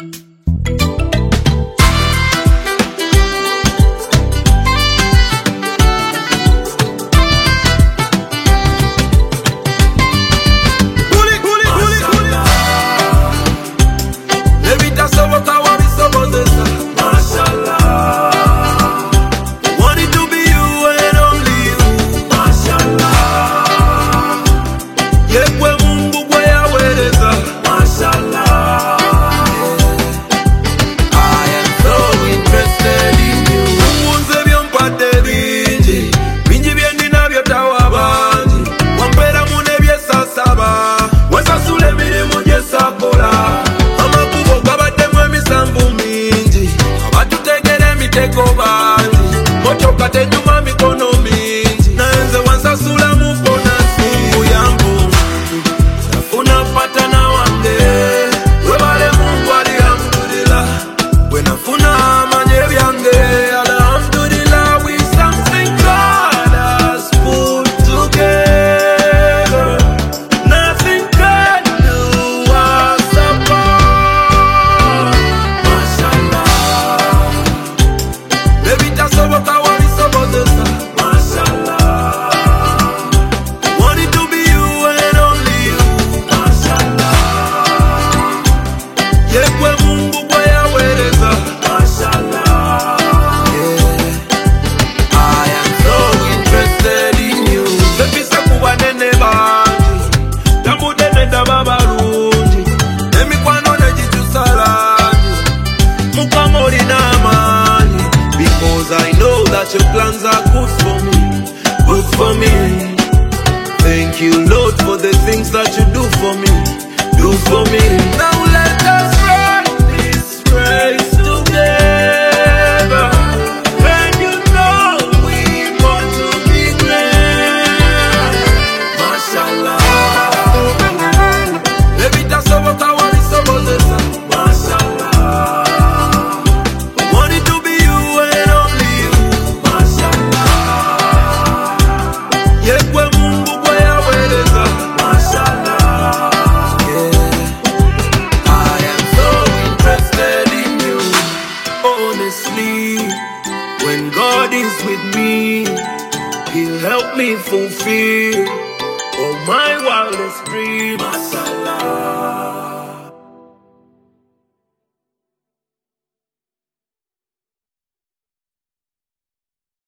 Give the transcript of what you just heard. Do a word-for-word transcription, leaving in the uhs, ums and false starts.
Motoka tenyuma mikono mingi naenze wansasula mufona simu yangu unapata na wande webale Mungu alhamdulillah wenafuna amanye byange alhamdulillah with something God has put together nothing can do us apart mashallah baby tasoboka I know that your plans are good for me, good for me. Thank you, Lord, for the things that you do for me, do for me. Now let us run this race together. And you know we want to be great. Mashallah. Baby, that's all what I want is about this. Mashallah. When God is with me, He'll help me fulfill all my wildest dreams. Mashallah.